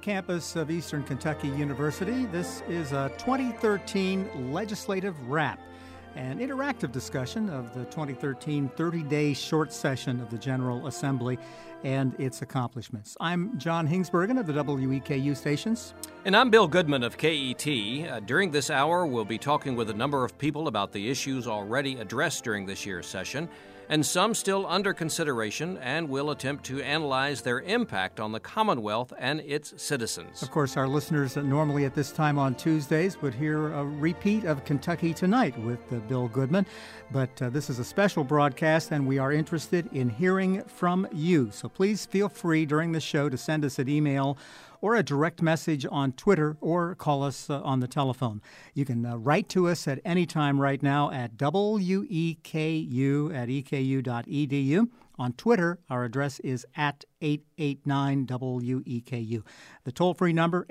campus of Eastern Kentucky University. This is a 2013 legislative wrap, an interactive discussion of the 2013 30-day short session of the General Assembly and its accomplishments. I'm John Hingsbergen of the WEKU stations. And I'm Bill Goodman of KET. During this hour, we'll be talking with a number of people about the issues already addressed during this year's session, and some still under consideration, and we'll attempt to analyze their impact on the Commonwealth and its citizens. Of course, our listeners normally at this time on Tuesdays would hear a repeat of Kentucky Tonight with Bill Goodman, but this is a special broadcast, and we are interested in hearing from you. So please feel free during the show to send us an email or a direct message on Twitter, or call us on the telephone. You can write to us at any time right now at weku@eku.edu. On Twitter, our address is at 889WEKU. The toll-free number,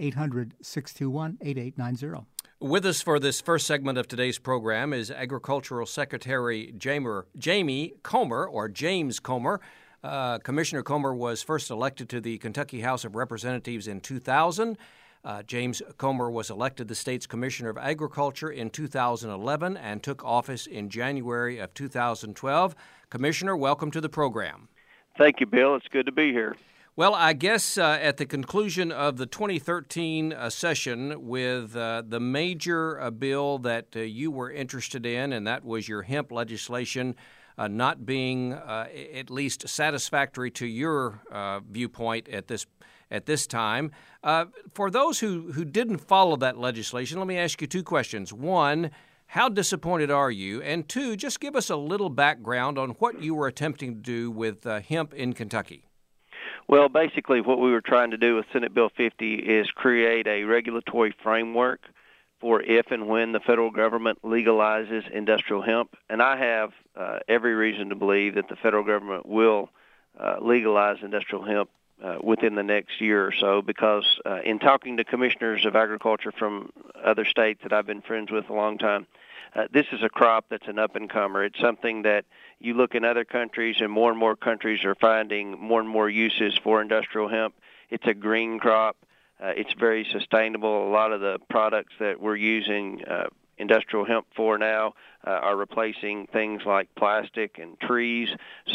800-621-8890. With us for this first segment of today's program is Agricultural Secretary Jamie Comer, or James Comer. Commissioner Comer was first elected to the Kentucky House of Representatives in 2000. James Comer was elected the state's Commissioner of Agriculture in 2011 and took office in January of 2012. Commissioner, welcome to the program. Thank you, Bill. It's good to be here. Well, I guess at the conclusion of the 2013 session with the major bill that you were interested in, and that was your hemp legislation, not being at least satisfactory to your viewpoint at this time. For those who didn't follow that legislation, let me ask you two questions. One, how disappointed are you? And two, just give us a little background on what you were attempting to do with hemp in Kentucky. Well, basically what we were trying to do with Senate Bill 50 is create a regulatory framework for if and when the federal government legalizes industrial hemp. And I have every reason to believe that the federal government will legalize industrial hemp within the next year or so, because in talking to commissioners of agriculture from other states that I've been friends with a long time, this is a crop that's an up-and-comer. It's something that you look in other countries, and more countries are finding more and more uses for industrial hemp. It's a green crop. It's very sustainable. A lot of the products that we're using industrial hemp for now are replacing things like plastic and trees.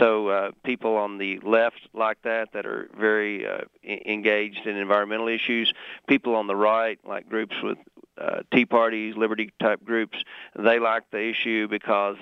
So people on the left like that are very engaged in environmental issues. People on the right, like groups with Tea Parties, Liberty-type groups, they like the issue because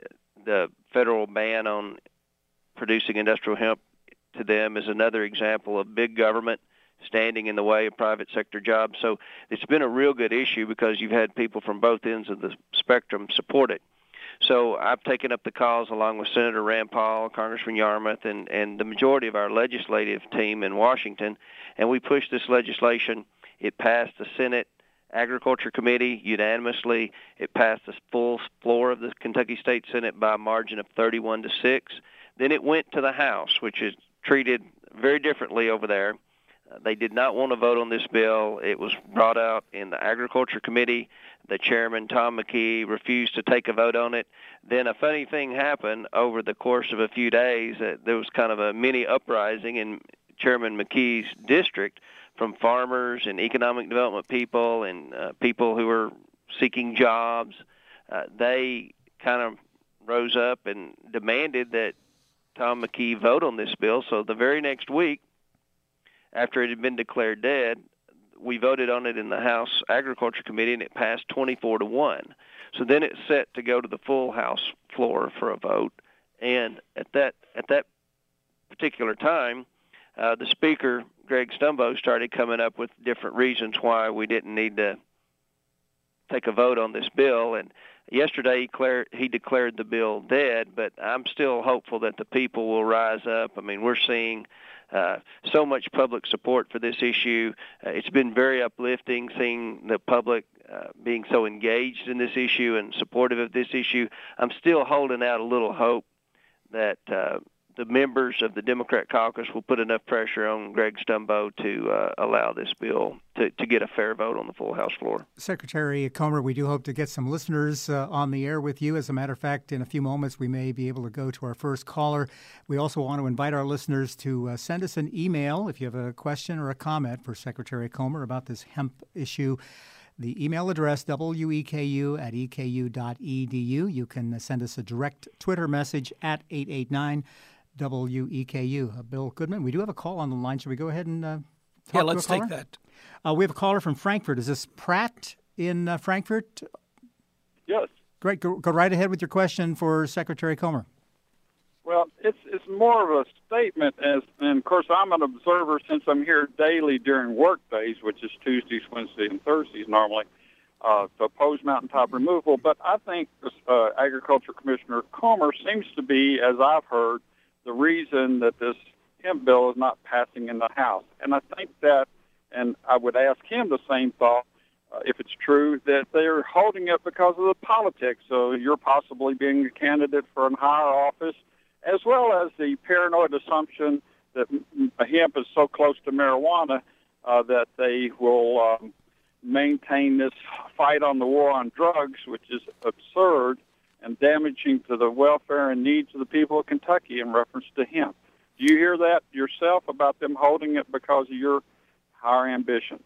the federal ban on producing industrial hemp to them is another example of big government standing in the way of private sector jobs. So it's been a real good issue because you've had people from both ends of the spectrum support it. So I've taken up the cause along with Senator Rand Paul, Congressman Yarmouth, and the majority of our legislative team in Washington, and we pushed this legislation. It passed the Senate Agriculture Committee unanimously. It passed the full floor of the Kentucky State Senate by a margin of 31-6. Then it went to the House, which is treated very differently over there. They did not want to vote on this bill. It was brought out in the Agriculture Committee. The chairman, Tom McKee, refused to take a vote on it. Then a funny thing happened over the course of a few days. There was kind of a mini uprising in Chairman McKee's district from farmers and economic development people and people who were seeking jobs. They kind of rose up and demanded that Tom McKee vote on this bill. So the very next week, after it had been declared dead, we voted on it in the House Agriculture Committee, and it passed 24-1. So then it's set to go to the full House floor for a vote. And at that particular time, the Speaker, Greg Stumbo, started coming up with different reasons why we didn't need to take a vote on this bill. And yesterday he declared the bill dead, but I'm still hopeful that the people will rise up. I mean, we're seeing so much public support for this issue. It's been very uplifting seeing the public being so engaged in this issue and supportive of this issue. I'm still holding out a little hope that the the members of the Democrat caucus will put enough pressure on Greg Stumbo to allow this bill to get a fair vote on the full House floor. Secretary Comer, we do hope to get some listeners on the air with you. As a matter of fact, in a few moments, we may be able to go to our first caller. We also want to invite our listeners to send us an email if you have a question or a comment for Secretary Comer about this hemp issue. The email address, weku@eku.edu. You can send us a direct Twitter message at 889 WEKU. Bill Goodman, we do have a call on the line. Should we go ahead and talk to a caller? Yeah, let's take that. We have a caller from Frankfort. Is this Pratt in Frankfort? Yes. Great. Go right ahead with your question for Secretary Comer. Well, it's more of a statement, and of course I'm an observer since I'm here daily during work days, which is Tuesdays, Wednesdays, and Thursdays normally, to oppose mountaintop removal. But I think Agriculture Commissioner Comer seems to be, as I've heard, the reason that this hemp bill is not passing in the House. And I think that, and I would ask him the same thought, if it's true, that they're holding it because of the politics. So you're possibly being a candidate for a higher office, as well as the paranoid assumption that hemp is so close to marijuana that they will maintain this fight on the war on drugs, which is absurd and damaging to the welfare and needs of the people of Kentucky in reference to hemp. Do you hear that yourself about them holding it because of your higher ambitions?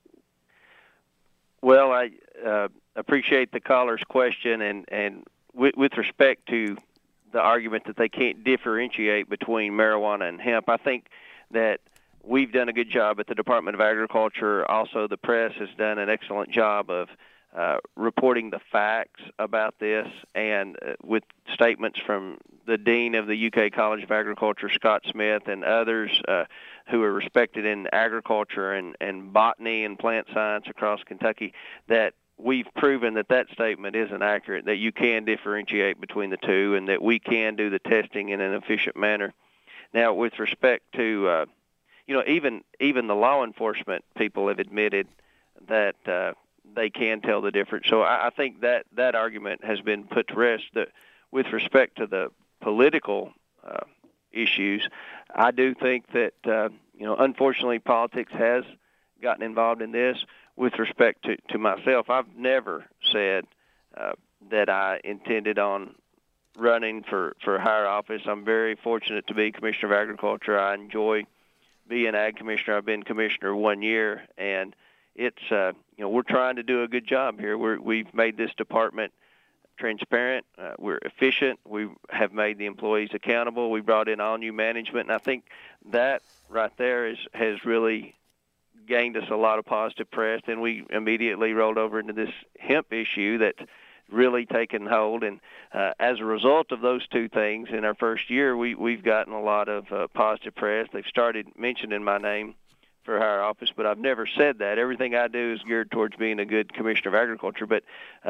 Well, I appreciate the caller's question, and with respect to the argument that they can't differentiate between marijuana and hemp, I think that we've done a good job at the Department of Agriculture. Also, the press has done an excellent job of reporting the facts about this, and with statements from the Dean of the UK College of Agriculture, Scott Smith, and others who are respected in agriculture and botany and plant science across Kentucky, that we've proven that that statement isn't accurate, that you can differentiate between the two, and that we can do the testing in an efficient manner. Now, with respect to, even the law enforcement people have admitted that they can tell the difference. So I think that argument has been put to rest. That with respect to the political issues, I do think that, unfortunately, politics has gotten involved in this. With respect to myself, I've never said that I intended on running for higher office. I'm very fortunate to be Commissioner of Agriculture. I enjoy being Ag Commissioner. I've been Commissioner 1 year, and it's we're trying to do a good job here. We've made this department transparent. We're efficient. We have made the employees accountable. We brought in all new management, and I think that right there has really gained us a lot of positive press. And we immediately rolled over into this hemp issue that's really taken hold. And as a result of those two things, in our first year, we've gotten a lot of positive press. They've started mentioning my name for higher office, but I've never said that. Everything I do is geared towards being a good Commissioner of Agriculture. But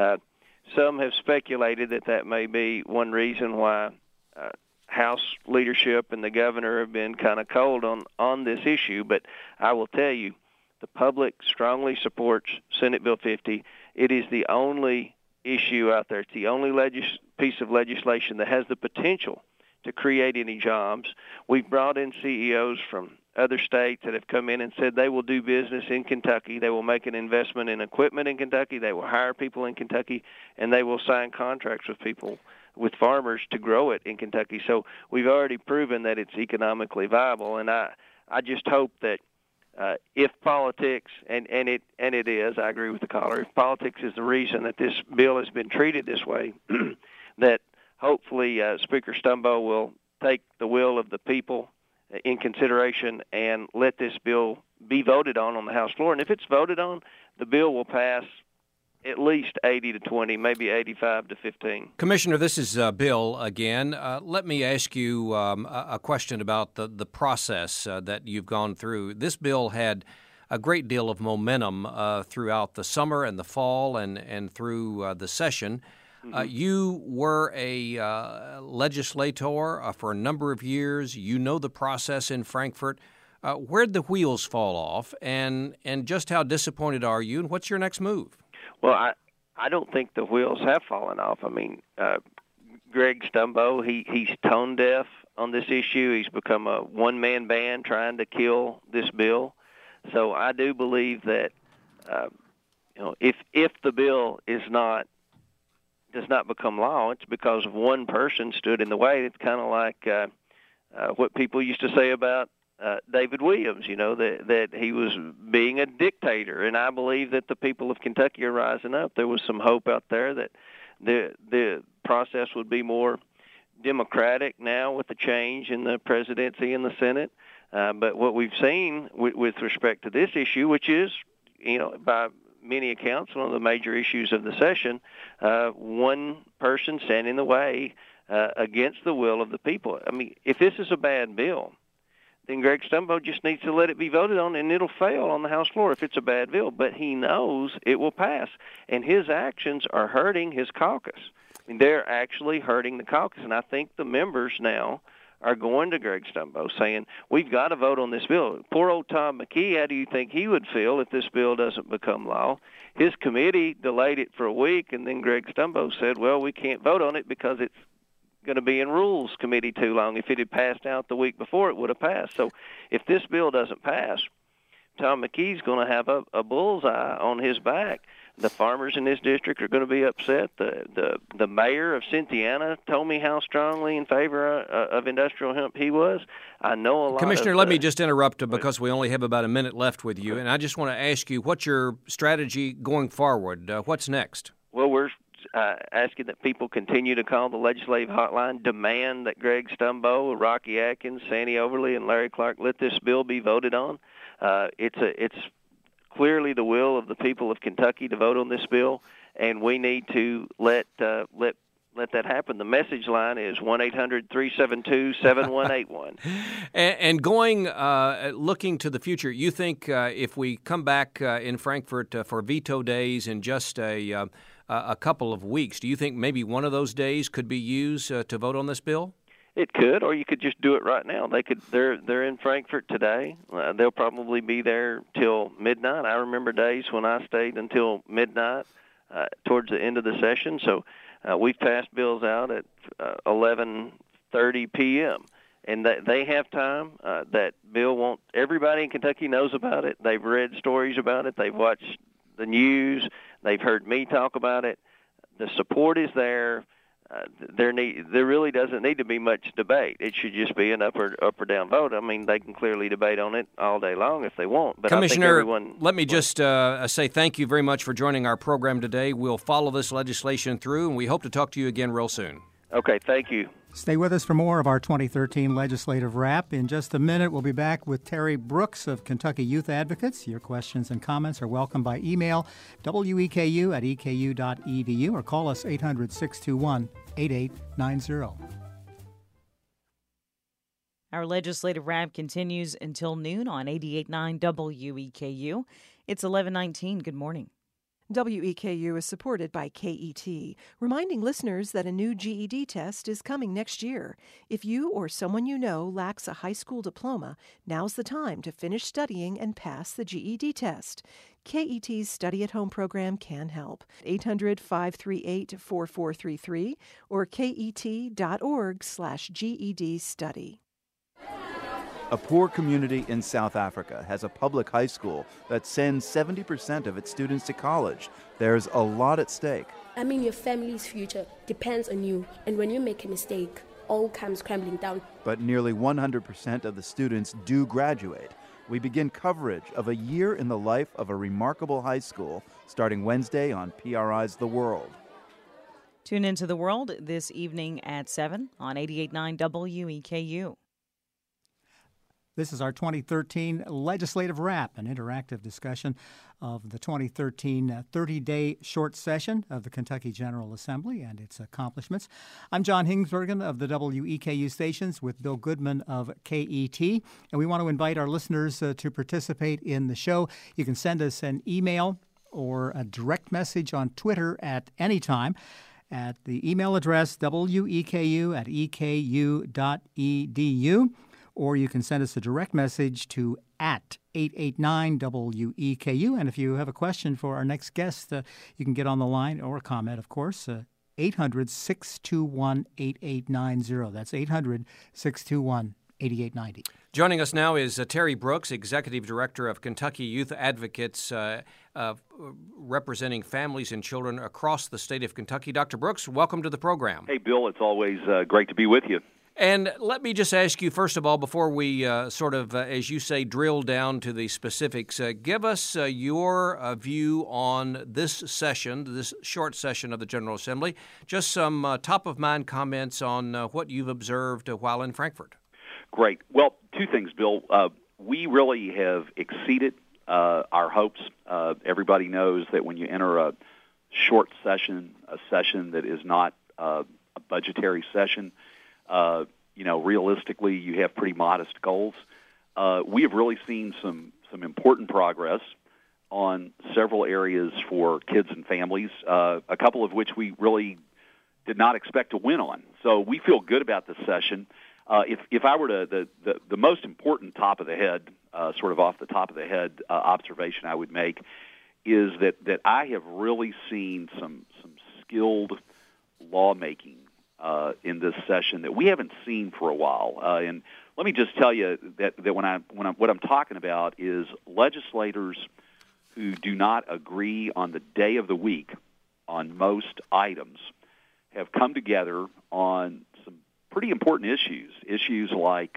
some have speculated that may be one reason why House leadership and the governor have been kind of cold on this issue. But I will tell you, the public strongly supports Senate Bill 50. It is the only issue out there. It's the only piece of legislation that has the potential to create any jobs. We've brought in CEOs from other states that have come in and said they will do business in Kentucky. They will make an investment in equipment in Kentucky. They will hire people in Kentucky, and they will sign contracts with farmers to grow it in Kentucky. So we've already proven that it's economically viable, and I just hope that if politics, and it is, I agree with the caller, if politics is the reason that this bill has been treated this way, that hopefully Speaker Stumbo will take the will of the people in consideration and let this bill be voted on the House floor. And if it's voted on, the bill will pass at least 80-20, maybe 85-15. Commissioner, this is Bill again. Let me ask you a question about the process that you've gone through. This bill had a great deal of momentum throughout the summer and the fall and through the session. Mm-hmm. You were a legislator for a number of years. You know the process in Frankfort. Where'd the wheels fall off, and just how disappointed are you, and what's your next move? Well, I don't think the wheels have fallen off. I mean, Greg Stumbo, he's tone deaf on this issue. He's become a one-man band trying to kill this bill. So I do believe that if the bill does not become law, it's because of one person stood in the way. It's kind of like what people used to say about David Williams, that he was being a dictator. And I believe that the people of Kentucky are rising up. There was some hope out there that the process would be more democratic now with the change in the presidency and the Senate. But what we've seen with respect to this issue, which is, by many accounts, one of the major issues of the session, one person standing in the way against the will of the people. I mean, if this is a bad bill, then Greg Stumbo just needs to let it be voted on, and it'll fail on the House floor if it's a bad bill. But he knows it will pass, and his actions are hurting his caucus. I mean, they're actually hurting the caucus, and I think the members now are going to Greg Stumbo saying, we've got to vote on this bill. Poor old Tom McKee, how do you think he would feel if this bill doesn't become law? His committee delayed it for a week, and then Greg Stumbo said, well, we can't vote on it because it's going to be in Rules Committee too long. If it had passed out the week before, it would have passed. So if this bill doesn't pass, Tom McKee's going to have a bullseye on his back. The farmers in this district are going to be upset. The mayor of Cynthiana told me how strongly in favor of industrial hemp he was. I know a lot. Commissioner, let me just interrupt because we only have about a minute left with you, and I just want to ask you, what's your strategy going forward? What's next? Well, we're asking that people continue to call the legislative hotline, demand that Greg Stumbo, Rocky Atkins, Sandy Overly, and Larry Clark let this bill be voted on. It's clearly the will of the people of Kentucky to vote on this bill, and we need to let that happen. The message line is 1-800-372-7181. And going, looking to the future, you think if we come back in Frankfort for veto days in just a couple of weeks, do you think maybe one of those days could be used to vote on this bill? It could, or you could just do it right now. They're in Frankfort today. They'll probably be there till midnight. I remember days when I stayed until midnight towards the end of the session. So we've passed bills out at 11:30 p.m. And they have time. That bill won't. Everybody in Kentucky knows about it. They've read stories about it. They've watched the news. They've heard me talk about it. The support is there. There really doesn't need to be much debate. It should just be an up or down vote. I mean, they can clearly debate on it all day long if they want. But Commissioner, let me just say thank you very much for joining our program today. We'll follow this legislation through, and we hope to talk to you again real soon. Okay, thank you. Stay with us for more of our 2013 Legislative Wrap. In just a minute, we'll be back with Terry Brooks of Kentucky Youth Advocates. Your questions and comments are welcome by email, weku@eku.edu, or call us 800-621-8890. Our Legislative Wrap continues until noon on 88.9 WEKU. It's 11:19. Good morning. WEKU is supported by KET, reminding listeners that a new GED test is coming next year. If you or someone you know lacks a high school diploma, now's the time to finish studying and pass the GED test. KET's Study at Home program can help. 800-538-4433 or ket.org/GED study. A poor community in South Africa has a public high school that sends 70% of its students to college. There's a lot at stake. I mean, your family's future depends on you, and when you make a mistake, all comes crumbling down. But nearly 100% of the students do graduate. We begin coverage of a year in the life of a remarkable high school starting Wednesday on PRI's The World. Tune into The World this evening at 7 on 88.9 WEKU. This is our 2013 Legislative Wrap, an interactive discussion of the 2013 30-day short session of the Kentucky General Assembly and its accomplishments. I'm John Hingsbergen of the WEKU stations with Bill Goodman of KET, and we want to invite our listeners to participate in the show. You can send us an email or a direct message on Twitter at any time at the email address weku@eku.edu. Or you can send us a direct message to @889WEKU. And if you have a question for our next guest, you can get on the line, or a comment, of course, 800-621-8890. That's 800-621-8890. Joining us now is Terry Brooks, Executive Director of Kentucky Youth Advocates, representing families and children across the state of Kentucky. Dr. Brooks, welcome to the program. Hey, Bill, it's always great to be with you. And let me just ask you, first of all, before we as you say, drill down to the specifics, give us your view on this session, this short session of the General Assembly, just some top-of-mind comments on what you've observed while in Frankfort. Great. Well, two things, Bill. We really have exceeded our hopes. Everybody knows that when you enter a short session, a session that is not a budgetary session, realistically, you have pretty modest goals. We have really seen some important progress on several areas for kids and families, a couple of which we really did not expect to win on. So we feel good about this session. If I were to, the most important top of the head, sort of off the top of the head observation I would make is that I have really seen some skilled lawmaking in this session that we haven't seen for a while. And let me just tell you that what I'm talking about is legislators who do not agree on the day of the week on most items have come together on some pretty important issues like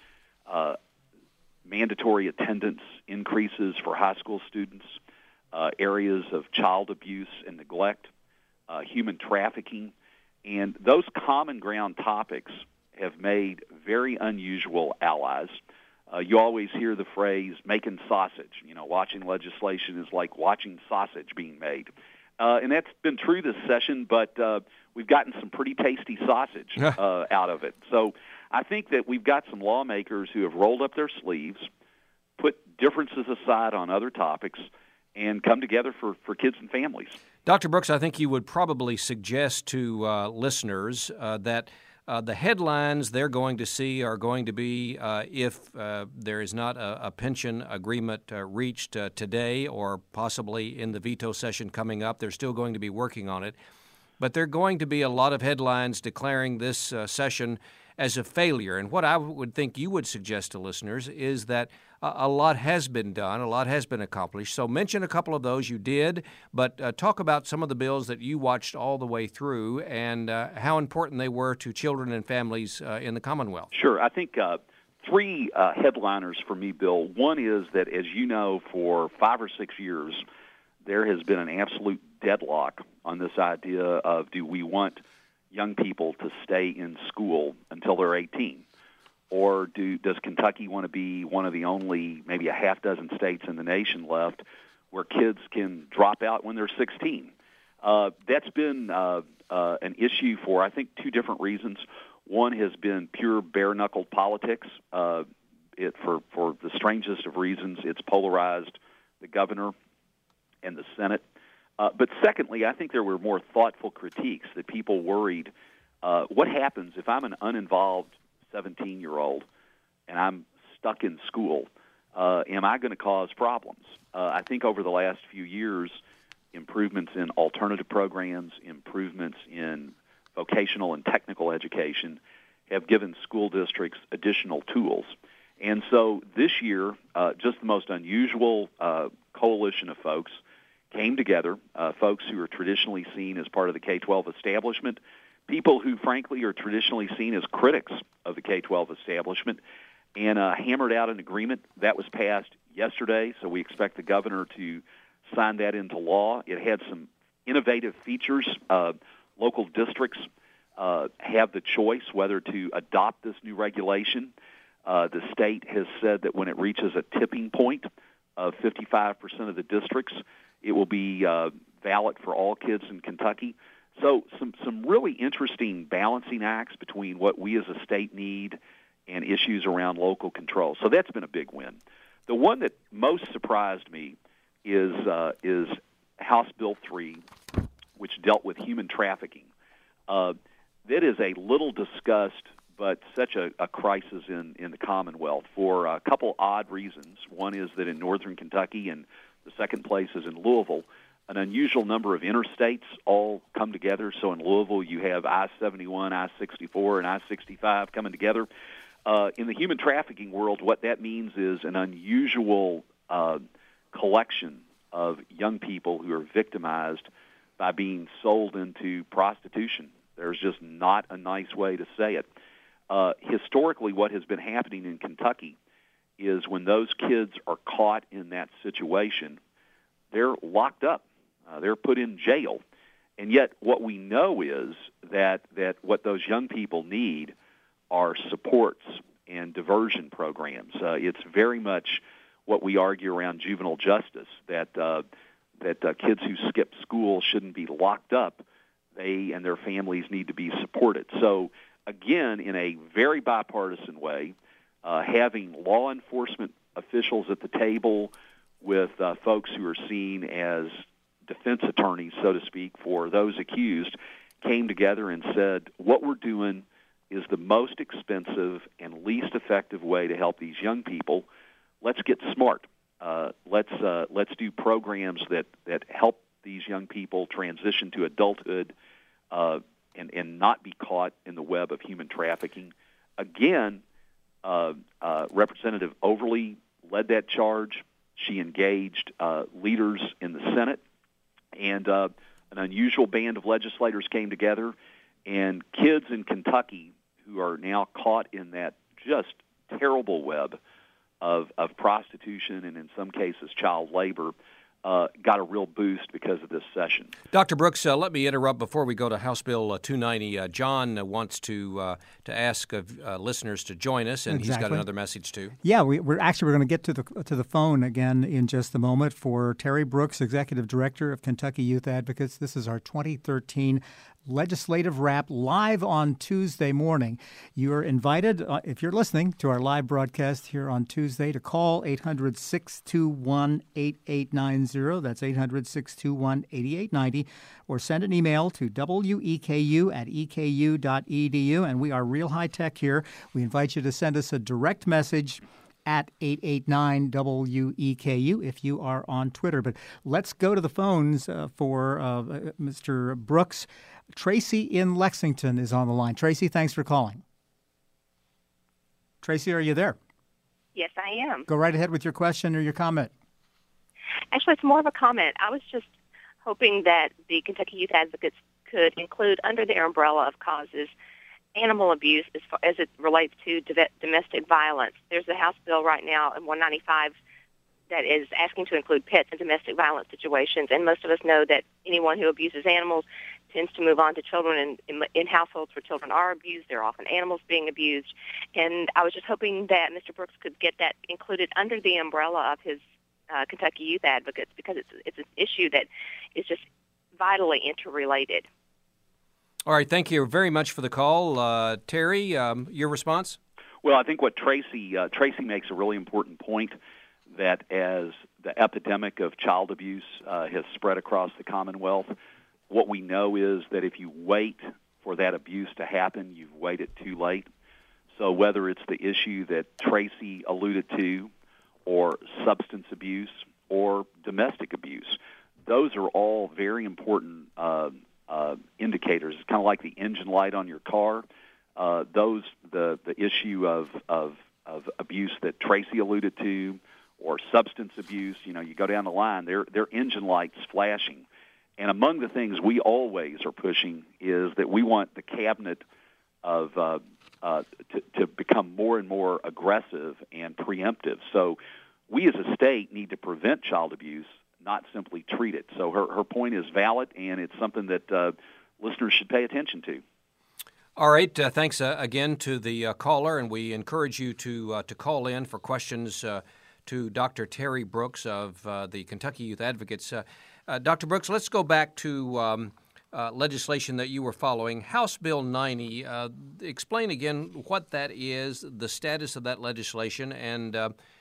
mandatory attendance increases for high school students, areas of child abuse and neglect, human trafficking, and those common ground topics have made very unusual allies. You always hear the phrase making sausage. Watching legislation is like watching sausage being made. And that's been true this session, but we've gotten some pretty tasty sausage out of it. So I think that we've got some lawmakers who have rolled up their sleeves, put differences aside on other topics, and come together for kids and families. Dr. Brooks, I think you would probably suggest to listeners that the headlines they're going to see are going to be if there is not a pension agreement reached today or possibly in the veto session coming up. They're still going to be working on it. But there are going to be a lot of headlines declaring this session as a failure. And what I would think you would suggest to listeners is that a lot has been done, a lot has been accomplished. So mention a couple of those you did, but talk about some of the bills that you watched all the way through and how important they were to children and families in the Commonwealth. Sure. I think three headliners for me, Bill. One is that, as you know, for 5 or 6 years, there has been an absolute deadlock on this idea of do we want young people to stay in school until they're 18? Or does Kentucky want to be one of the only maybe a half dozen states in the nation left where kids can drop out when they're 16? That's been an issue for, I think, two different reasons. One has been pure bare-knuckled politics. For the strangest of reasons, it's polarized the governor and the Senate. But secondly, I think there were more thoughtful critiques that people worried, what happens if I'm an uninvolved 17-year-old and I'm stuck in school? Am I going to cause problems? I think over the last few years, improvements in alternative programs, improvements in vocational and technical education have given school districts additional tools. And so this year, just the most unusual coalition of folks came together, folks who are traditionally seen as part of the K-12 establishment, people who, frankly, are traditionally seen as critics of the K-12 establishment, and hammered out an agreement that was passed yesterday, so we expect the governor to sign that into law. It had some innovative features. Local districts have the choice whether to adopt this new regulation. The state has said that when it reaches a tipping point of 55% of the districts, it will be valid for all kids in Kentucky. So some really interesting balancing acts between what we as a state need and issues around local control. So that's been a big win. The one that most surprised me is House Bill 3, which dealt with human trafficking. That is a little discussed, but such a crisis in the Commonwealth for a couple odd reasons. One is that in northern Kentucky, and the second place is in Louisville, an unusual number of interstates all come together. So in Louisville, you have I-71, I-64, and I-65 coming together. In the human trafficking world, what that means is an unusual collection of young people who are victimized by being sold into prostitution. There's just not a nice way to say it. Historically, what has been happening in Kentucky is when those kids are caught in that situation, they're locked up. They're put in jail. And yet what we know is that what those young people need are supports and diversion programs. It's very much what we argue around juvenile justice, that kids who skip school shouldn't be locked up. They and their families need to be supported. So, again, in a very bipartisan way, having law enforcement officials at the table with folks who are seen as defense attorneys, so to speak, for those accused, came together and said, what we're doing is the most expensive and least effective way to help these young people. Let's get smart. Let's do programs that help these young people transition to adulthood and not be caught in the web of human trafficking. Again, Representative Overly led that charge. She engaged leaders in the Senate, and an unusual band of legislators came together, and kids in Kentucky who are now caught in that just terrible web of prostitution and in some cases child labor got a real boost because of this session. Dr. Brooks, let me interrupt before we go to House Bill 290. John wants to ask listeners to join us, and He's got another message too. Yeah, we're going to get to the phone again in just a moment for Terry Brooks, Executive Director of Kentucky Youth Advocates. This is our 2013 Legislative Wrap live on Tuesday morning. You're invited, if you're listening to our live broadcast here on Tuesday, to call 800-621-8890. That's 800-621-8890. Or send an email to weku@eku.edu. And we are real high tech here. We invite you to send us a direct message at 889-WEKU if you are on Twitter. But let's go to the phones for Mr. Brooks. Tracy in Lexington is on the line. Tracy, thanks for calling. Tracy, are you there? Yes, I am. Go right ahead with your question or your comment. Actually, it's more of a comment. I was just hoping that the Kentucky Youth Advocates could include under their umbrella of causes animal abuse as it relates to domestic violence. There's a House bill right now in 195 that is asking to include pets in domestic violence situations, and most of us know that anyone who abuses animals tends to move on to children in households where children are abused. There are often animals being abused, and I was just hoping that Mr. Brooks could get that included under the umbrella of his Kentucky Youth Advocates, because it's an issue that is just vitally interrelated. All right, thank you very much for the call. Terry, your response? Well, I think what Tracy makes a really important point, that as the epidemic of child abuse has spread across the Commonwealth, what we know is that if you wait for that abuse to happen, you've waited too late. So whether it's the issue that Tracy alluded to, or substance abuse, or domestic abuse, those are all very important indicators. It's kind of like the engine light on your car. The issue of abuse that Tracy alluded to, or substance abuse, you go down the line, they're engine lights flashing. And among the things we always are pushing is that we want the cabinet to become more and more aggressive and preemptive. So we as a state need to prevent child abuse, not simply treat it. So her point is valid, and it's something that listeners should pay attention to. All right. Thanks again to the caller, and we encourage you to call in for questions to Dr. Terry Brooks of the Kentucky Youth Advocates. Dr. Brooks, let's go back to legislation that you were following, House Bill 90. Explain again what that is, the status of that legislation, and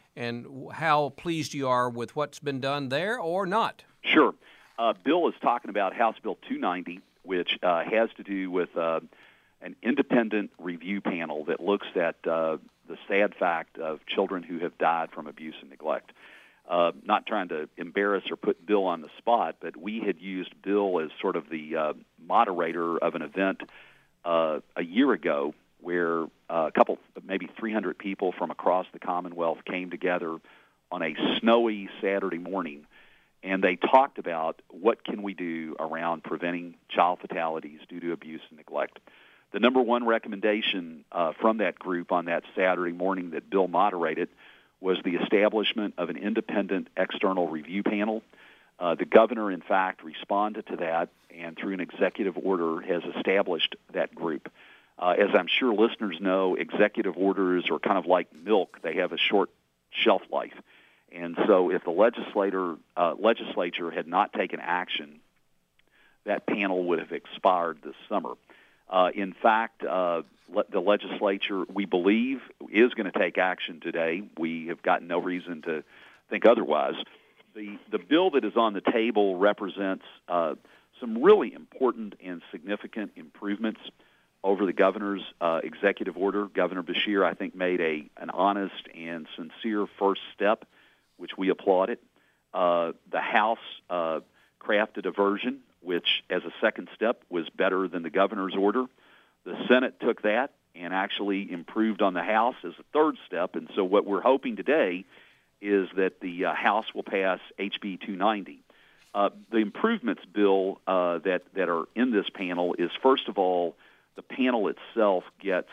how pleased you are with what's been done there or not. Sure. Bill is talking about House Bill 290, which has to do with an independent review panel that looks at the sad fact of children who have died from abuse and neglect. not trying to embarrass or put Bill on the spot, but we had used Bill as sort of the moderator of an event a year ago where a couple, maybe 300 people from across the Commonwealth came together on a snowy Saturday morning, and they talked about what can we do around preventing child fatalities due to abuse and neglect. The number one recommendation from that group on that Saturday morning that Bill moderated was the establishment of an independent external review panel. The governor, in fact, responded to that and through an executive order has established that group. As I'm sure listeners know, executive orders are kind of like milk. They have a short shelf life. And so if the legislature had not taken action, that panel would have expired this summer. In fact, the legislature, we believe, is going to take action today. We have gotten no reason to think otherwise. The bill that is on the table represents some really important and significant improvements over the governor's executive order. Governor Beshear, I think, made an honest and sincere first step, which we applauded. The House crafted a version which, as a second step, was better than the governor's order. The Senate took that and actually improved on the House as a third step. And so what we're hoping today is that the House will pass HB 290. The improvements, Bill, that are in this panel is, first of all, the panel itself gets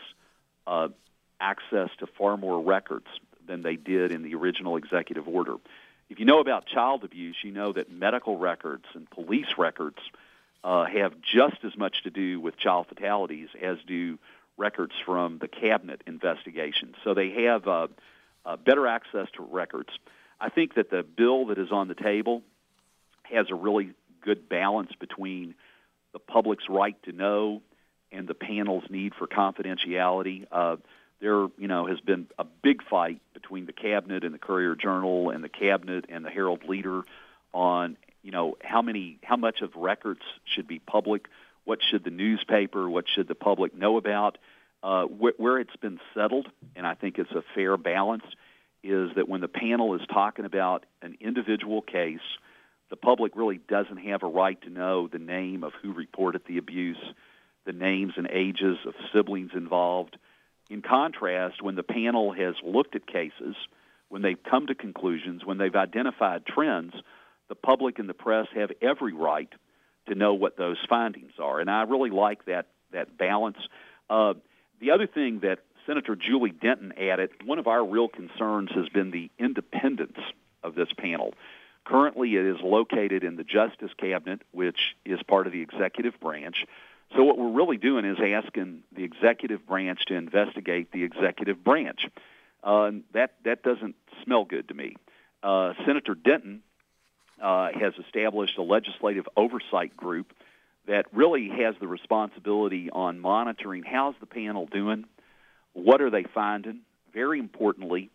access to far more records than they did in the original executive order. If you know about child abuse, you know that medical records and police records have just as much to do with child fatalities as do records from the cabinet investigation. So they have better access to records. I think that the bill that is on the table has a really good balance between the public's right to know and the panel's need for confidentiality. There, has been a big fight between the cabinet and the Courier-Journal and the cabinet and the Herald-Leader on, how much of records should be public, what should the newspaper, what should the public know about. Where it's been settled, and I think it's a fair balance, is that when the panel is talking about an individual case, the public really doesn't have a right to know the name of who reported the abuse, the names and ages of siblings involved. In contrast, when the panel has looked at cases, when they've come to conclusions, when they've identified trends, the public and the press have every right to know what those findings are. And I really like that balance. The other thing that Senator Julie Denton added, one of our real concerns has been the independence of this panel. Currently, it is located in the Justice Cabinet, which is part of the executive branch. So what we're really doing is asking the executive branch to investigate the executive branch. That doesn't smell good to me. Senator Denton has established a legislative oversight group that really has the responsibility on monitoring how's the panel doing, what are they finding. Very importantly,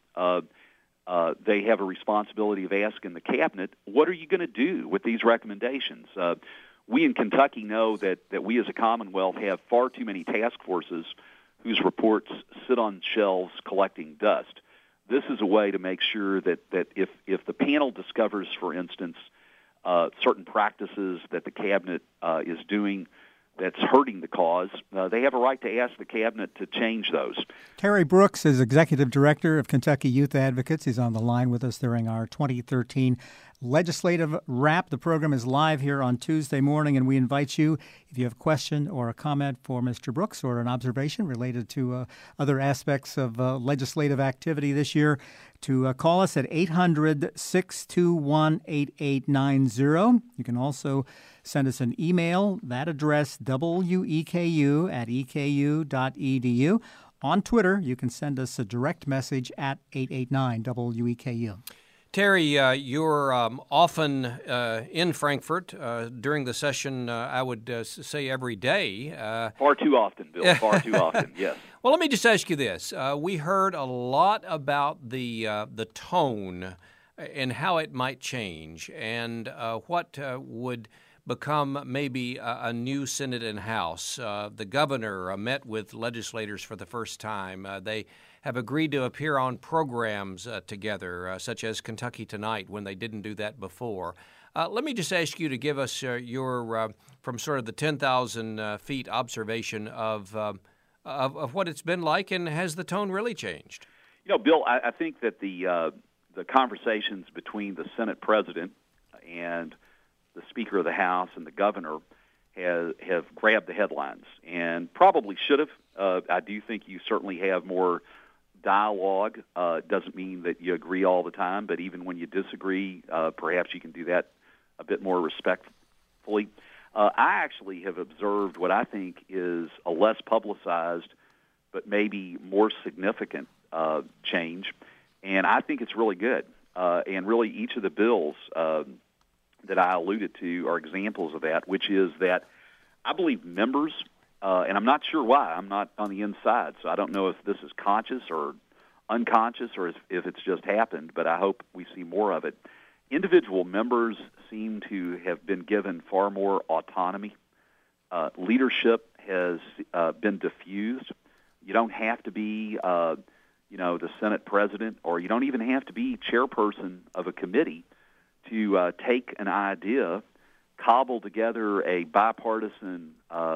they have a responsibility of asking the cabinet, what are you going to do with these recommendations? We in Kentucky know that we as a Commonwealth have far too many task forces whose reports sit on shelves collecting dust. This is a way to make sure that if the panel discovers, for instance, certain practices that the cabinet is doing that's hurting the cause, they have a right to ask the cabinet to change those. Terry Brooks is Executive Director of Kentucky Youth Advocates. He's on the line with us during our 2013 Legislative Wrap. The program is live here on Tuesday morning, and we invite you, if you have a question or a comment for Mr. Brooks or an observation related to other aspects of legislative activity this year, to call us at 800-621-8890. You can also send us an email, that address, weku@eku.edu. On Twitter, you can send us a direct message at 889-WEKU. Terry, you're often in Frankfort during the session, I would say every day. Far too often, Bill, far too often, yes. Well, let me just ask you this. We heard a lot about the tone and how it might change and what would become maybe a new Senate and House. The governor met with legislators for the first time. They have agreed to appear on programs together, such as Kentucky Tonight, when they didn't do that before. Let me just ask you to give us your, from sort of the 10,000 feet observation of what it's been like, and has the tone really changed? You know, Bill, I think that the conversations between the Senate President and the Speaker of the House and the Governor have grabbed the headlines, and probably should have. I do think you certainly have more dialogue. Doesn't mean that you agree all the time, but even when you disagree, perhaps you can do that a bit more respectfully. I actually have observed what I think is a less publicized but maybe more significant change, and I think it's really good. And really each of the bills that I alluded to are examples of that, which is that I believe members, and I'm not sure why, I'm not on the inside, so I don't know if this is conscious or unconscious or if it's just happened, but I hope we see more of it. Individual members seem to have been given far more autonomy. Leadership has been diffused. You don't have to be, the Senate president, or you don't even have to be chairperson of a committee to take an idea, cobble together a bipartisan,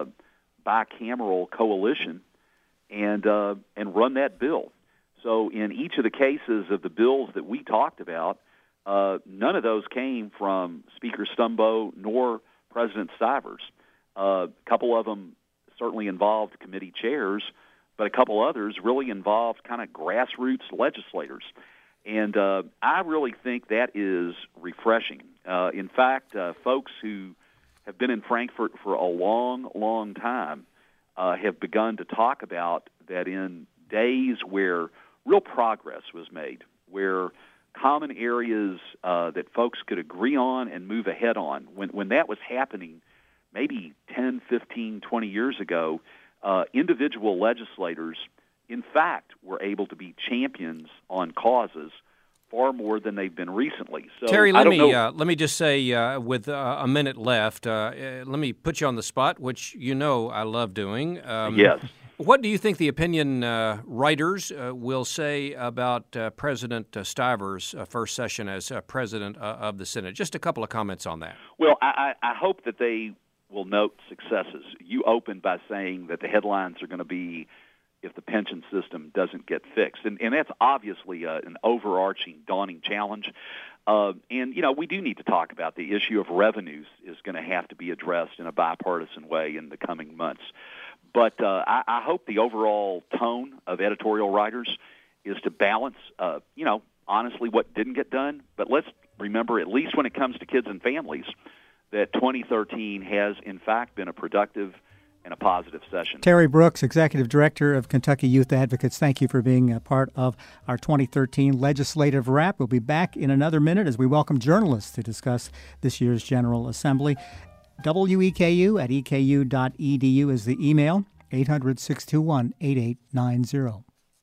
bicameral coalition, and run that bill. So in each of the cases of the bills that we talked about, none of those came from Speaker Stumbo nor President Stivers. A couple of them certainly involved committee chairs, but a couple others really involved kind of grassroots legislators. And I really think that is refreshing. In fact, folks who have been in Frankfort for a long, long time have begun to talk about that in days where real progress was made, where common areas that folks could agree on and move ahead on. When that was happening maybe 10, 15, 20 years ago, individual legislators, in fact, were able to be champions on causes far more than they've been recently. So, Terry, let me just say, with a minute left, let me put you on the spot, which you know I love doing. Yes. What do you think the opinion writers will say about President Stivers' first session as president of the Senate? Just a couple of comments on that. Well, I hope that they will note successes. You opened by saying that the headlines are going to be if the pension system doesn't get fixed. And that's obviously an overarching, daunting challenge. And, we do need to talk about the issue of revenues is going to have to be addressed in a bipartisan way in the coming months. But I hope the overall tone of editorial writers is to balance, honestly, what didn't get done. But let's remember, at least when it comes to kids and families, that 2013 has, in fact, been a productive and a positive session. Terry Brooks, Executive Director of Kentucky Youth Advocates, thank you for being a part of our 2013 legislative wrap. We'll be back in another minute as we welcome journalists to discuss this year's General Assembly. WEKU at eku.edu is the email, 800-621-8890.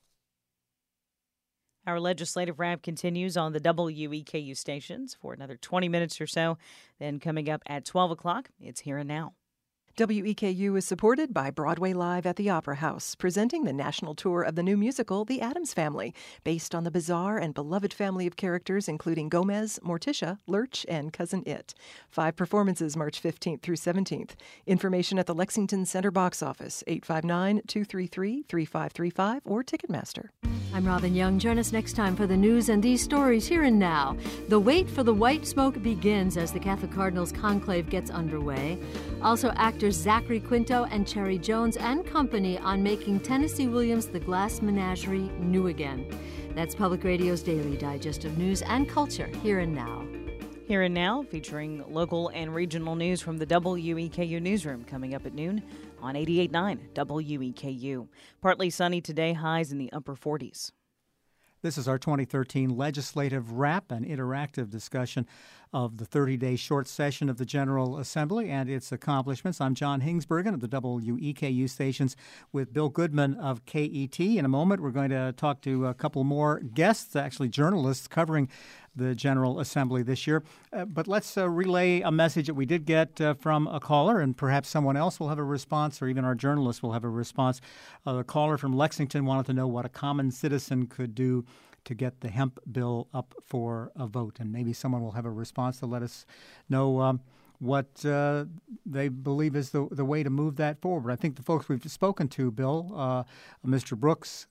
Our legislative wrap continues on the WEKU stations for another 20 minutes or so. Then coming up at 12 o'clock, it's Here and Now. WEKU is supported by Broadway Live at the Opera House, presenting the national tour of the new musical, The Addams Family, based on the bizarre and beloved family of characters including Gomez, Morticia, Lurch, and Cousin It. 5 performances March 15th through 17th. Information at the Lexington Center box office, 859-233-3535 or Ticketmaster. I'm Robin Young. Join us next time for the news and these stories here and now. The wait for the white smoke begins as the Catholic Cardinals conclave gets underway. Also, actors Zachary Quinto and Cherry Jones and company on making Tennessee Williams' The Glass Menagerie new again. That's Public Radio's daily digest of news and culture here and now. Here and Now, featuring local and regional news from the WEKU newsroom, coming up at noon on 88.9 WEKU. Partly sunny today, highs in the upper 40s. This is our 2013 legislative wrap, an interactive discussion of the 30-day short session of the General Assembly and its accomplishments. I'm John Hingsbergen of the WEKU stations with Bill Goodman of KET. In a moment, we're going to talk to a couple more guests, actually journalists, covering the General Assembly this year. But let's relay a message that we did get from a caller, and perhaps someone else will have a response, or even our journalists will have a response. The caller from Lexington wanted to know what a common citizen could do to get the hemp bill up for a vote. And maybe someone will have a response to let us know what they believe is the way to move that forward. I think the folks we've spoken to, Bill, Mr. Brooks,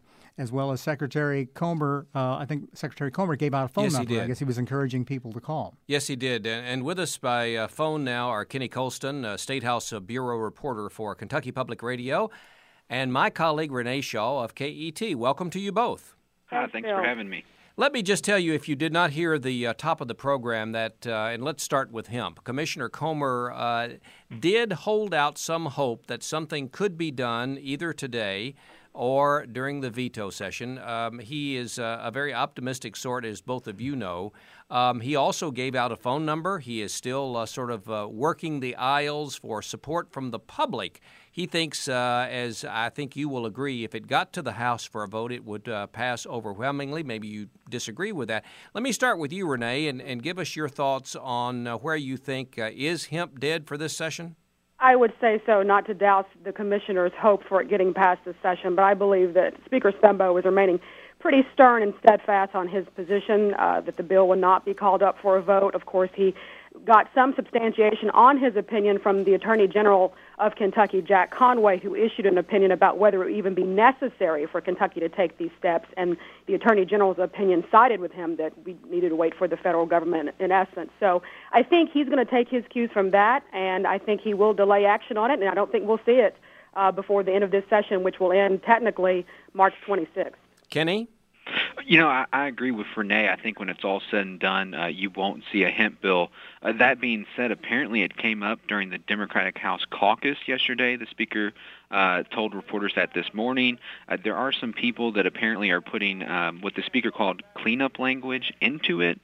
as well as Secretary Comer, I think Secretary Comer gave out a phone number. I guess he was encouraging people to call. Yes, he did. And with us by phone now are Kenny Colston, State House Bureau reporter for Kentucky Public Radio, and my colleague Renee Shaw of KET. Welcome to you both. Hi, thanks for having me. Let me just tell you, if you did not hear the top of the program, that and let's start with hemp. Commissioner Comer did hold out some hope that something could be done either today or during the veto session. He is a very optimistic sort, as both of you know. He also gave out a phone number. He is still sort of working the aisles for support from the public. He thinks, as I think you will agree, if it got to the House for a vote, it would pass overwhelmingly. Maybe you disagree with that. Let me start with you, Renee, and give us your thoughts on where you think is hemp dead for this session? I would say so, not to douse the commissioner's hope for it getting past this session, but I believe that Speaker Stumbo is remaining pretty stern and steadfast on his position that the bill would not be called up for a vote. Of course, he got some substantiation on his opinion from the Attorney General of Kentucky, Jack Conway, who issued an opinion about whether it would even be necessary for Kentucky to take these steps. And the Attorney General's opinion sided with him that we needed to wait for the federal government, in essence. So I think he's going to take his cues from that, and I think he will delay action on it, and I don't think we'll see it before the end of this session, which will end technically March 26th. Kenny? You know, I agree with Renee. I think when it's all said and done, you won't see a hemp bill. That being said, apparently it came up during the Democratic House caucus yesterday. The Speaker told reporters that this morning. There are some people that apparently are putting what the Speaker called cleanup language into it.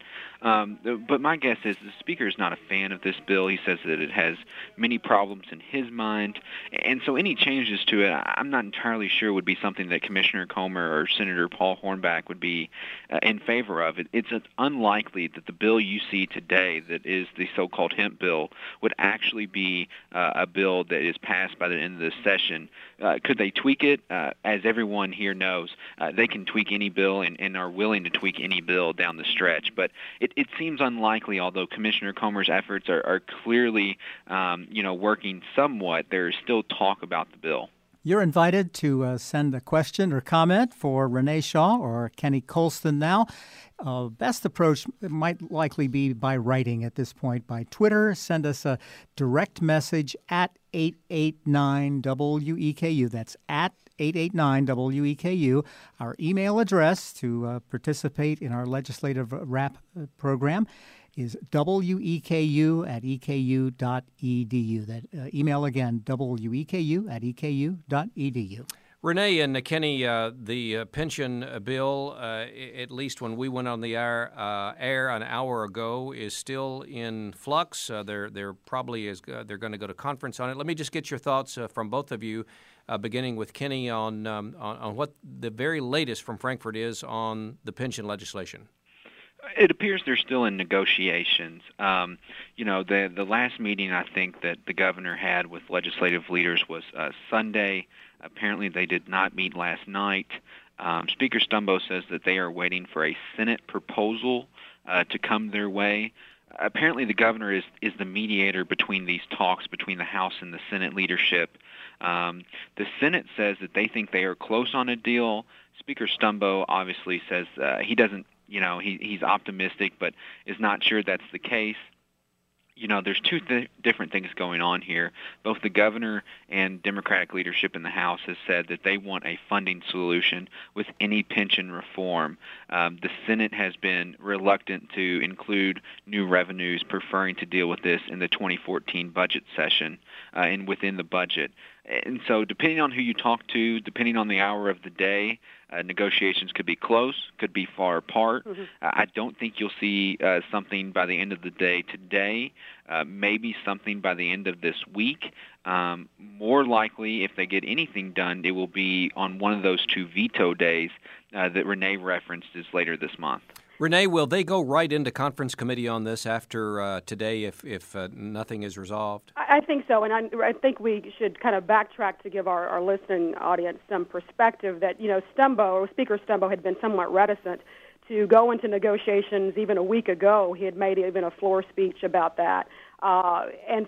But my guess is the Speaker is not a fan of this bill. He says that it has many problems in his mind. And so any changes to it, I'm not entirely sure would be something that Commissioner Comer or Senator Paul Hornback would be in favor of. It's unlikely that the bill you see today that is the so-called hemp bill would actually be a bill that is passed by the end of this session. Could they tweak it? As everyone here knows, they can tweak any bill and are willing to tweak any bill down the stretch. But it seems unlikely, although Commissioner Comer's efforts are clearly, working somewhat. There is still talk about the bill. You're invited to send a question or comment for Renee Shaw or Kenny Colston now. Best approach might likely be by writing at this point by Twitter. Send us a direct message at 889-WEKU. That's at 889-WEKU. Our email address to participate in our legislative wrap program is weku@eku.edu. That email again, weku@eku.edu. Renee and Kenny, the pension bill, at least when we went on the air an hour ago, is still in flux. They're probably they're going to go to conference on it. Let me just get your thoughts from both of you, beginning with Kenny on what the very latest from Frankfort is on the pension legislation. It appears they're still in negotiations. The last meeting I think that the governor had with legislative leaders was Sunday. Apparently they did not meet last night. Speaker Stumbo says that they are waiting for a Senate proposal to come their way. Apparently the governor is the mediator between these talks between the House and the Senate leadership. The Senate says that they think they are close on a deal. Speaker Stumbo obviously says he doesn't. He's optimistic, but is not sure that's the case. There's two different things going on here. Both the governor and Democratic leadership in the House has said that they want a funding solution with any pension reform. The Senate has been reluctant to include new revenues, preferring to deal with this in the 2014 budget session and within the budget. And so depending on who you talk to, depending on the hour of the day, negotiations could be close, could be far apart. Mm-hmm. I don't think you'll see something by the end of the day today, maybe something by the end of this week. More likely, if they get anything done, it will be on one of those two veto days that Renee referenced is later this month. Renee, will they go right into conference committee on this after today if nothing is resolved? I think so, and I think we should kind of backtrack to give our listening audience some perspective that, Speaker Stumbo had been somewhat reticent to go into negotiations even a week ago. He had made even a floor speech about that. And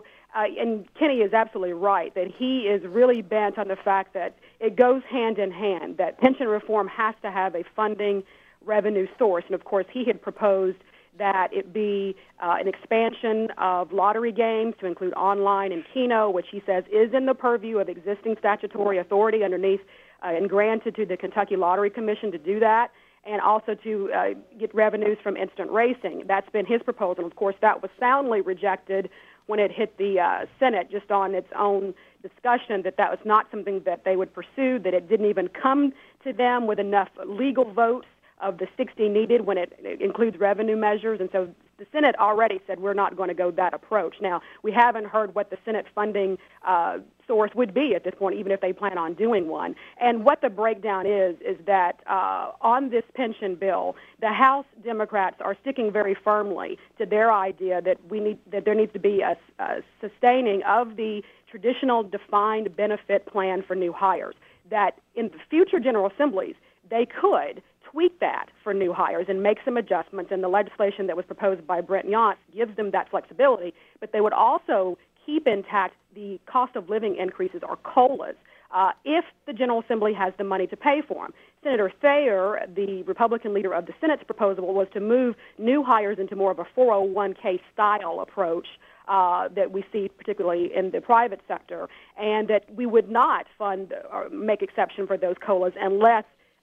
Kenny is absolutely right that he is really bent on the fact that it goes hand in hand, that pension reform has to have a funding revenue source. And, of course, he had proposed that it be an expansion of lottery games to include online and Keno, which he says is in the purview of existing statutory authority underneath and granted to the Kentucky Lottery Commission to do that, and also to get revenues from instant racing. That's been his proposal. Of course, that was soundly rejected when it hit the Senate, just on its own discussion that was not something that they would pursue, that it didn't even come to them with enough legal votes of the 60 needed when it includes revenue measures. And so the Senate already said we're not going to go that approach. Now, we haven't heard what the Senate funding source would be at this point, even if they plan on doing one. And what the breakdown is that on this pension bill, the House Democrats are sticking very firmly to their idea that there needs to be a sustaining of the traditional defined benefit plan for new hires, that in the future General Assemblies, they could tweak that for new hires and make some adjustments, and the legislation that was proposed by Brent Yance gives them that flexibility, but they would also keep intact the cost of living increases, or COLAs, if the General Assembly has the money to pay for them. Senator Thayer, the Republican leader of the Senate's proposal, was to move new hires into more of a 401k style approach that we see particularly in the private sector, and that we would not fund or make exception for those COLAs unless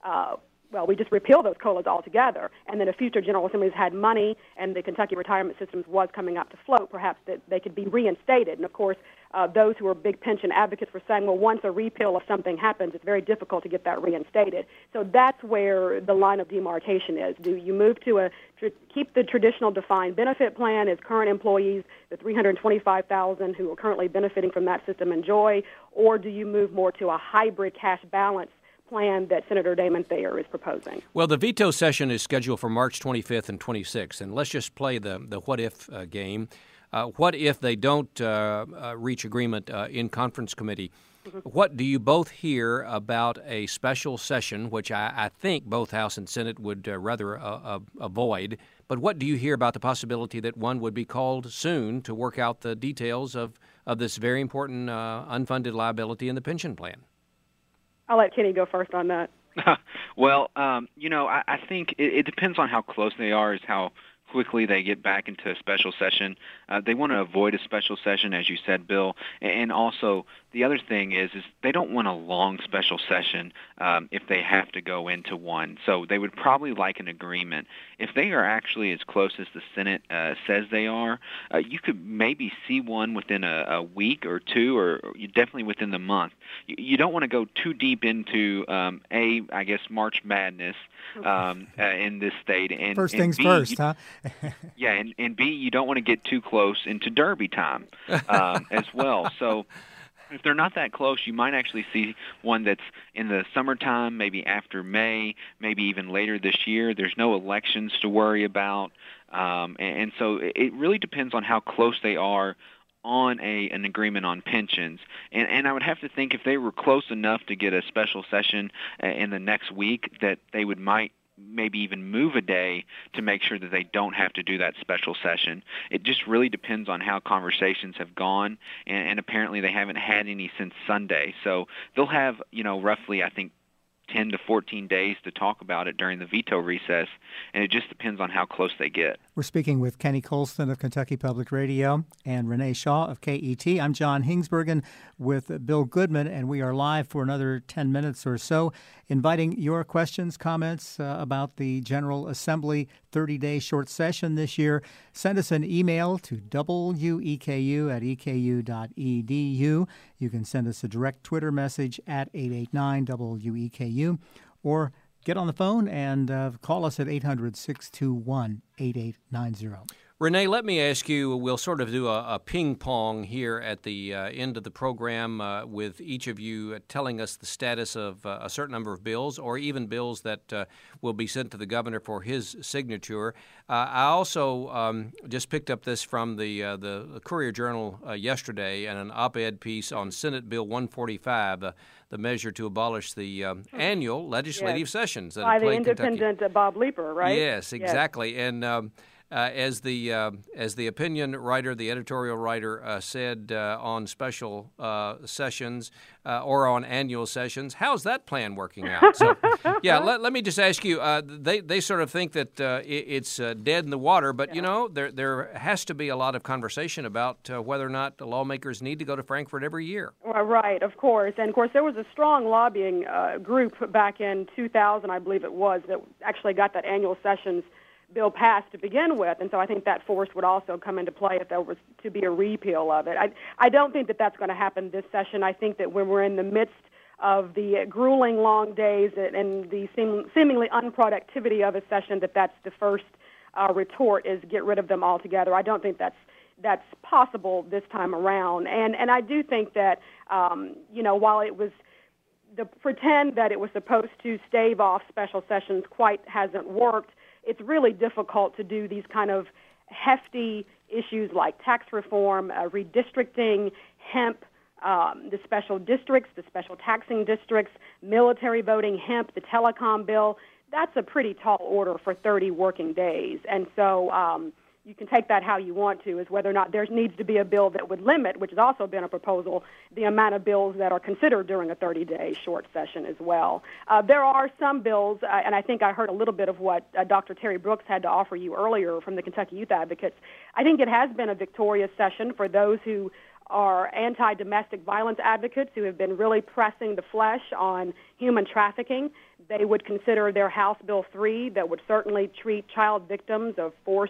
we just repeal those COLAs altogether, and then a future General Assembly had money and the Kentucky retirement systems was coming up to float, perhaps that they could be reinstated. And, of course, those who are big pension advocates were saying, well, once a repeal of something happens, it's very difficult to get that reinstated. So that's where the line of demarcation is. Do you move to keep the traditional defined benefit plan as current employees, the 325,000 who are currently benefiting from that system, enjoy, or do you move more to a hybrid cash balance plan that Senator Damon Thayer is proposing? Well, the veto session is scheduled for March 25th and 26th, and let's just play the what-if game. What if they don't reach agreement in conference committee? Mm-hmm. What do you both hear about a special session, which I think both House and Senate would rather avoid, but what do you hear about the possibility that one would be called soon to work out the details of this very important unfunded liability in the pension plan? I'll let Kenny go first on that. Well, I think it depends on how close they are, is how quickly they get back into a special session. They want to avoid a special session, as you said, Bill. And also, the other thing is they don't want a long special session if they have to go into one. So they would probably like an agreement. If they are actually as close as the Senate says they are, you could maybe see one within a week or two, or definitely within the month. You don't want to go too deep into, March Madness in this state. And first things B, first, huh? Yeah, and B, you don't want to get too close into Derby time as well. So if they're not that close, you might actually see one that's in the summertime, maybe after May, maybe even later this year. There's no elections to worry about. And so it really depends on how close they are on an agreement on pensions. And I would have to think if they were close enough to get a special session in the next week, that they might maybe even move a day to make sure that they don't have to do that special session. It just really depends on how conversations have gone, and apparently they haven't had any since Sunday. So they'll have, roughly, I think, 10 to 14 days to talk about it during the veto recess, and it just depends on how close they get. We're speaking with Kenny Colston of Kentucky Public Radio and Renee Shaw of KET. I'm John Hingsbergen with Bill Goodman, and we are live for another 10 minutes or so, inviting your questions, comments about the General Assembly 30-day short session this year. Send us an email to weku@eku.edu. You can send us a direct Twitter message at 889-WEKU, or get on the phone and call us at 800-621-8890. Renee, let me ask you, we'll sort of do a ping pong here at the end of the program with each of you telling us the status of a certain number of bills or even bills that will be sent to the governor for his signature. I also just picked up this from the Courier-Journal yesterday and an op-ed piece on Senate Bill 145, the measure to abolish the annual legislative sessions that by have the plagued independent Bob Leeper, right? Yes, exactly. Yes. And as the opinion writer, the editorial writer said on special sessions or on annual sessions, how's that plan working out? So, yeah, let me just ask you. They sort of think that it's dead in the water, but you know there has to be a lot of conversation about whether or not the lawmakers need to go to Frankfurt every year. Right, of course, and of course there was a strong lobbying group back in 2000, I believe it was, that actually got that annual sessions bill passed to begin with, and so I think that force would also come into play if there was to be a repeal of it. I don't think that that's going to happen this session. I think that when we're in the midst of the grueling long days and the seemingly unproductivity of a session, that's the first retort is get rid of them altogether. I don't think that's possible this time around, and I do think that while it was the pretend that it was supposed to stave off special sessions quite hasn't worked. It's really difficult to do these kind of hefty issues like tax reform, redistricting, hemp, the special districts, the special taxing districts, military voting, hemp, the telecom bill. That's a pretty tall order for 30 working days. And so you can take that how you want to, is whether or not there needs to be a bill that would limit, which has also been a proposal, the amount of bills that are considered during a 30-day short session as well. There are some bills, and I think I heard a little bit of what Dr. Terry Brooks had to offer you earlier from the Kentucky Youth Advocates. I think it has been a victorious session for those who are anti-domestic violence advocates who have been really pressing the flesh on human trafficking. They would consider their House Bill 3 that would certainly treat child victims of forced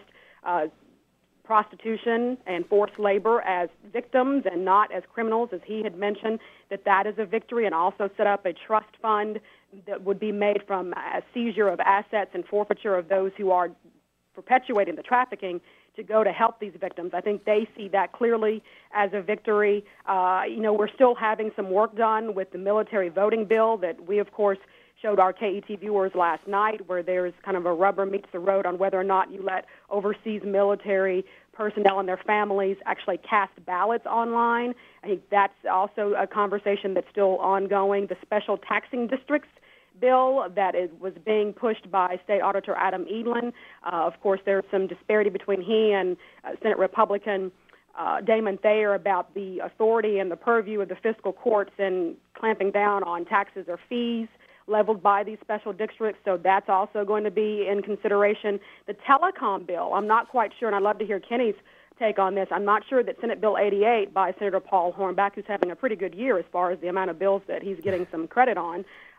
prostitution and forced labor as victims and not as criminals, as he had mentioned, that is a victory, and also set up a trust fund that would be made from a seizure of assets and forfeiture of those who are perpetuating the trafficking to go to help these victims. I think they see that clearly as a victory. We're still having some work done with the military voting bill that we, of course, showed our KET viewers last night, where there's kind of a rubber meets the road on whether or not you let overseas military personnel and their families actually cast ballots online. I think that's also a conversation that's still ongoing. The special taxing districts bill that was being pushed by State Auditor Adam Edlin. Of course, there's some disparity between he and Senate Republican Damon Thayer about the authority and the purview of the fiscal courts in clamping down on taxes or fees leveled by these special districts, so that's also going to be in consideration. The telecom bill, I'm not quite sure, and I'd love to hear Kenny's take on this. I'm not sure that Senate Bill 88 by Senator Paul Hornback, who's having a pretty good year as far as the amount of bills that he's getting some credit on,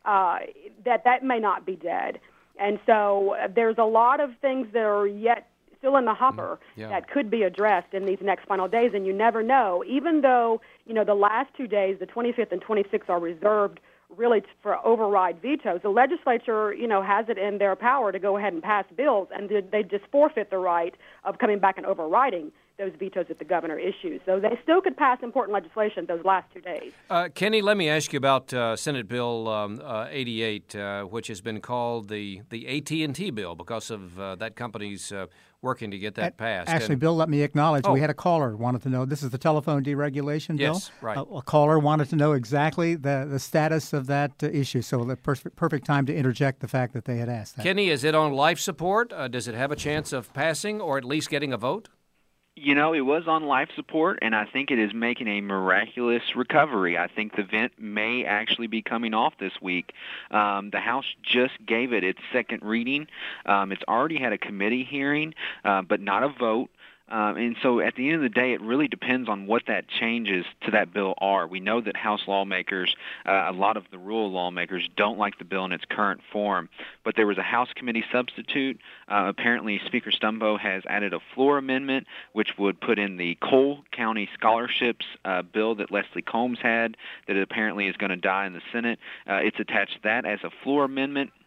that may not be dead. And so there's a lot of things that are yet still in the hopper that could be addressed in these next final days, and you never know. Even though, the last 2 days, the 25th and 26th, are reserved really for override vetoes, the legislature, has it in their power to go ahead and pass bills, and they just forfeit the right of coming back and overriding those vetoes that the governor issues. So they still could pass important legislation those last 2 days. Kenny, let me ask you about Senate Bill 88, which has been called the AT&T bill because of that company's working to get that passed. Actually, Bill, let me acknowledge we had a caller who wanted to know. This is the telephone deregulation bill. Yes, right. A caller wanted to know exactly the status of that issue, so the perfect time to interject the fact that they had asked that. Kenny, is it on life support? Does it have a chance of passing or at least getting a vote? It was on life support, and I think it is making a miraculous recovery. I think the vent may actually be coming off this week. The House just gave it its second reading. It's already had a committee hearing, but not a vote. And so at the end of the day, it really depends on what that changes to that bill are. We know that House lawmakers, a lot of the rural lawmakers, don't like the bill in its current form. But there was a House committee substitute. Apparently, Speaker Stumbo has added a floor amendment, which would put in the Cole County scholarships bill that Leslie Combs had that apparently is going to die in the Senate. It's attached that as a floor amendment.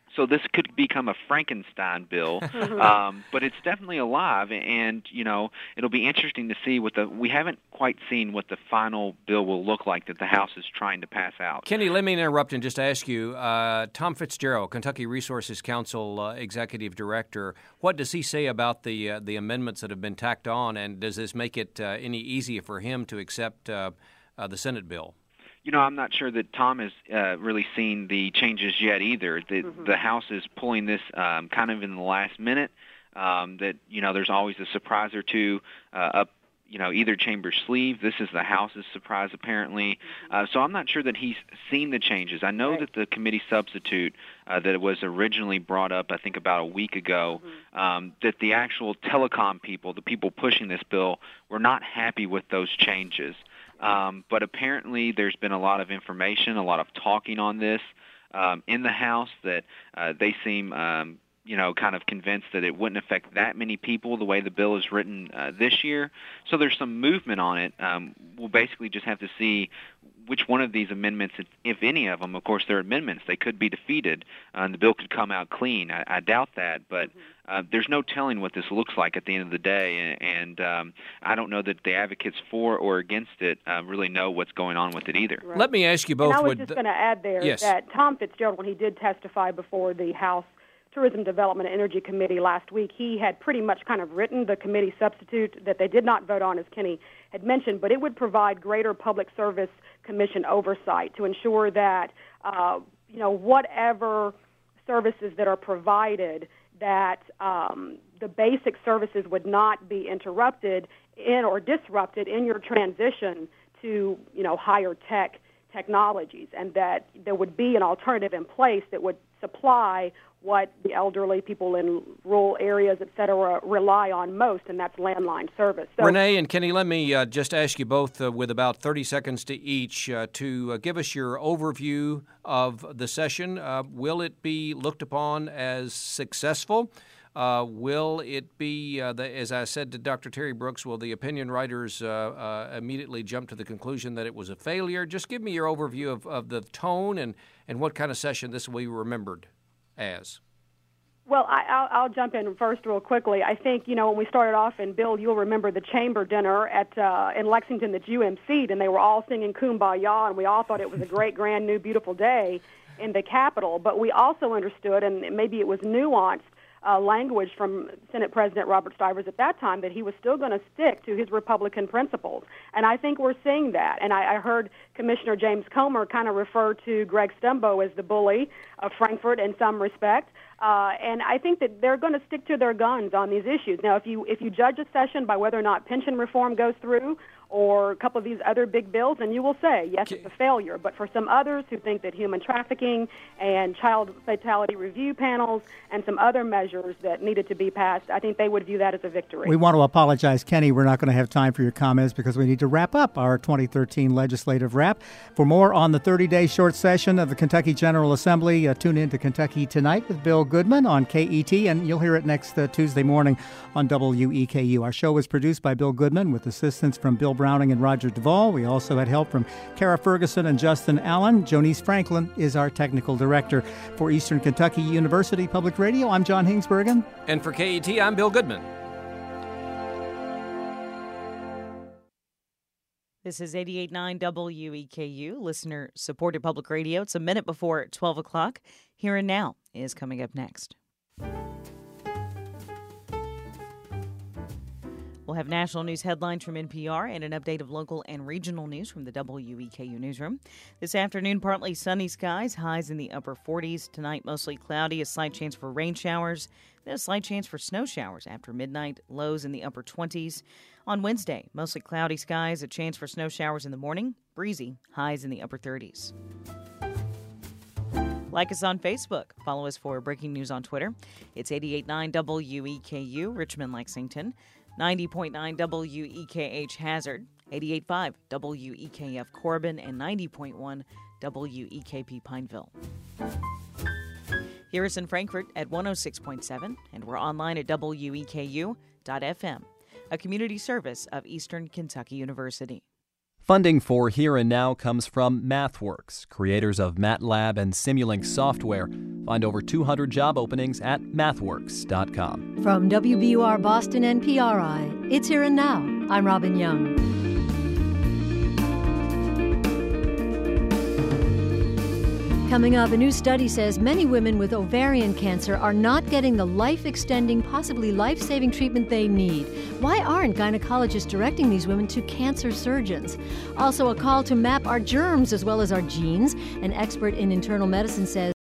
So this could become a Frankenstein bill, but it's definitely alive, and it'll be interesting to see we haven't quite seen what the final bill will look like that the House is trying to pass out. Kenny, let me interrupt and just ask you, Tom Fitzgerald, Kentucky Resources Council Executive Director, what does he say about the amendments that have been tacked on, and does this make it any easier for him to accept the Senate bill? I'm not sure that Tom has really seen the changes yet either. The House is pulling this kind of in the last minute. There's always a surprise or two up, either chamber's sleeve. This is the House's surprise, apparently. So I'm not sure that he's seen the changes. I know that the committee substitute that was originally brought up, I think about a week ago, that the actual telecom people, the people pushing this bill, were not happy with those changes. But apparently there's been a lot of information, a lot of talking on this in the House that they seem, kind of convinced that it wouldn't affect that many people the way the bill is written this year. So there's some movement on it. We'll basically just have to see which one of these amendments, if any of them, of course, they're amendments, they could be defeated, and the bill could come out clean. I doubt that, but there's no telling what this looks like at the end of the day, and I don't know that the advocates for or against it really know what's going on with it either. Right. Let me ask you both. And I was just going to add there that Tom Fitzgerald, when he did testify before the House Tourism Development and Energy Committee last week, he had pretty much kind of written the committee substitute that they did not vote on, as Kenny had mentioned, but it would provide greater Public Service Commission oversight to ensure that, whatever services that are provided, that the basic services would not be interrupted or disrupted in your transition to, higher technologies, and that there would be an alternative in place that would supply what the elderly, people in rural areas, et cetera, rely on most, and that's landline service. So, Renee and Kenny, let me just ask you both with about 30 seconds to each to give us your overview of the session. Will it be looked upon as successful? Will it be, as I said to Dr. Terry Brooks, will the opinion writers immediately jump to the conclusion that it was a failure? Just give me your overview of the tone and what kind of session this will be remembered as. Well, I'll jump in first real quickly. I think, when we started off, and Bill, you'll remember the chamber dinner in Lexington that you emceed, and they were all singing Kumbaya, and we all thought it was a great, grand, new, beautiful day in the Capitol. But we also understood, and maybe it was nuanced, language from Senate President Robert Stivers at that time, that he was still going to stick to his Republican principles. And I think we're seeing that. And I heard Commissioner James Comer kind of refer to Greg Stembo as the bully of Frankfort in some respect. And I think that they're going to stick to their guns on these issues. Now, if you judge a session by whether or not pension reform goes through or a couple of these other big bills, then you will say, yes, it's a failure. But for some others who think that human trafficking and child fatality review panels and some other measures that needed to be passed, I think they would view that as a victory. We want to apologize, Kenny. We're not going to have time for your comments because we need to wrap up our 2013 legislative wrap. For more on the 30-day short session of the Kentucky General Assembly, tune in to Kentucky Tonight with Bill Goodman on KET, and you'll hear it next Tuesday morning on WEKU. Our show was produced by Bill Goodman with assistance from Bill Browning and Roger Duvall. We also had help from Kara Ferguson and Justin Allen. Jonice Franklin is our technical director. For Eastern Kentucky University Public Radio, I'm John Hingsbergen. And for KET, I'm Bill Goodman. This is 88.9 WEKU, listener-supported public radio. It's a minute before 12 o'clock. Here and Now is coming up next. We'll have national news headlines from NPR and an update of local and regional news from the WEKU newsroom. This afternoon, partly sunny skies, highs in the upper 40s. Tonight, mostly cloudy, a slight chance for rain showers, then a slight chance for snow showers after midnight, lows in the upper 20s. On Wednesday, mostly cloudy skies, a chance for snow showers in the morning, breezy, highs in the upper 30s. Like us on Facebook. Follow us for breaking news on Twitter. It's 88.9 WEKU, Richmond, Lexington. 90.9 WEKH Hazard, 88.5 WEKF Corbin, and 90.1 WEKP Pineville. Here is in Frankfort at 106.7, and we're online at WEKU.FM, a community service of Eastern Kentucky University. Funding for Here and Now comes from MathWorks, creators of MATLAB and Simulink software. Find over 200 job openings at mathworks.com. From WBUR Boston and PRI, it's Here and Now. I'm Robin Young. Coming up, a new study says many women with ovarian cancer are not getting the life-extending, possibly life-saving treatment they need. Why aren't gynecologists directing these women to cancer surgeons? Also, a call to map our germs as well as our genes. An expert in internal medicine says